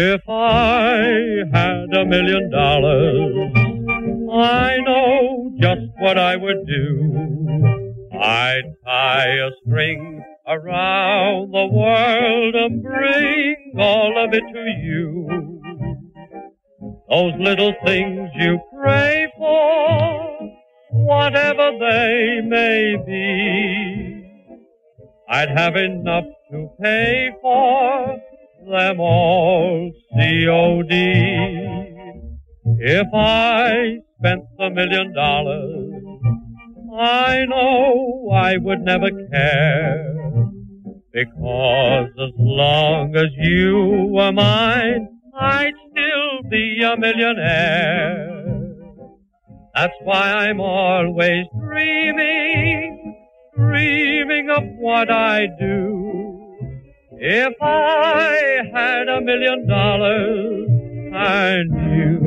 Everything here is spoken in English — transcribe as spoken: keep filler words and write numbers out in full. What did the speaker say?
If I had a million dollars, I know just what I would do. I'd tie a string around the world and bring all of it to you. Those little things you pray for, whatever they may be, I'd have enough to pay for them all, C O D. If I spent a million dollars, I know I would never care, because as long as you were mine, I'd still be a millionaire. That's why I'm always dreaming, dreaming of what I'd do. If I had a million dollars, and you